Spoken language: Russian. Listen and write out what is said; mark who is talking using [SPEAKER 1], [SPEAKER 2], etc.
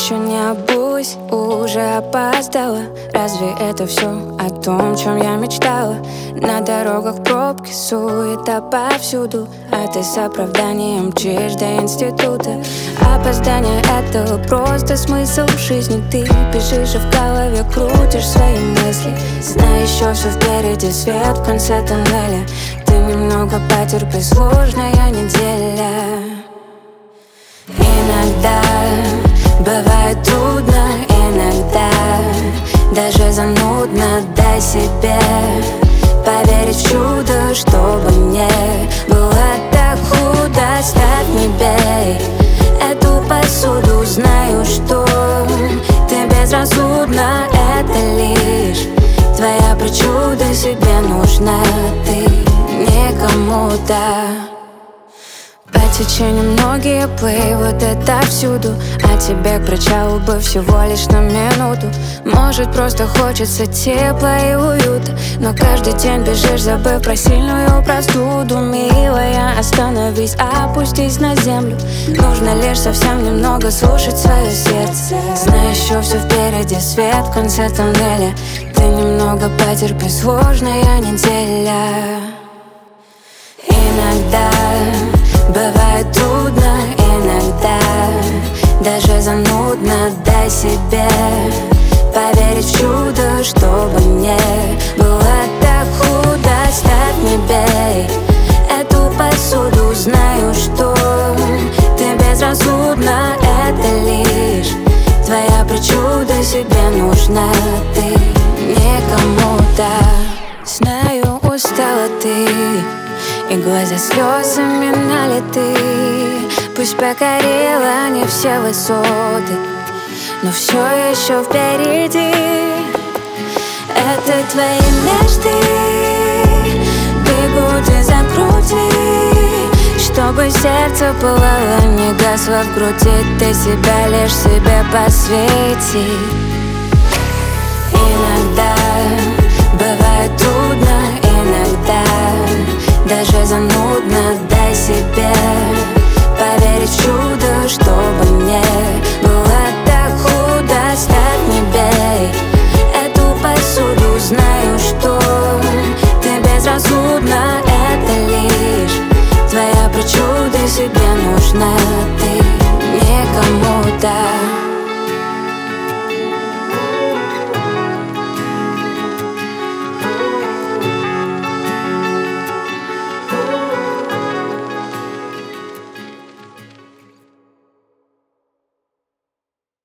[SPEAKER 1] еще не обулась, уже опоздала. Разве это все о том, чем я мечтала? На дорогах пробки, суета повсюду, а ты с оправданием мчишь до института. Опоздание — это просто смысл жизни. Ты бежишь и в голове крутишь свои мысли, зная, еще все впереди, свет в конце тоннеля. Ты немного потерпи, сложная неделя. Иногда бывает трудно, иногда даже занудно. Дай себе поверить в чудо, чтобы мне было так худо. Ставь, не бей эту посуду, знаю, что ты безрассудна. Это лишь твоя причуда, себе нужна ты, не кому-то. По течению многие плывут отовсюду, а тебе к причалу бы всего лишь на минуту. Может, просто хочется тепла и уюта, но каждый день бежишь, забыв про сильную простуду. Милая, остановись, опустись на землю. Нужно лишь совсем немного слушать свое сердце, зная, еще все впереди, свет в конце тоннеля. Ты немного потерпи, сложная неделя. Иногда бывает трудно, иногда даже занудно. Дай себе поверить в чудо, чтобы мне было так худо. Ставь, не бей эту посуду, знаю, что ты безрассудна. Это лишь твоя причуда, себе нужна ты, не кому-то. Знаю, устала ты, и глаза слезами налиты. Пусть покорила не все высоты, но все еще впереди. Это твои мечты бегут из-за груди, чтобы сердце пылало, не гасло в груди. Ты себя лишь себе посвяти. Иногда бывает трудно, иногда даже занудно. Дай себе поверить в чудо, чтобы мне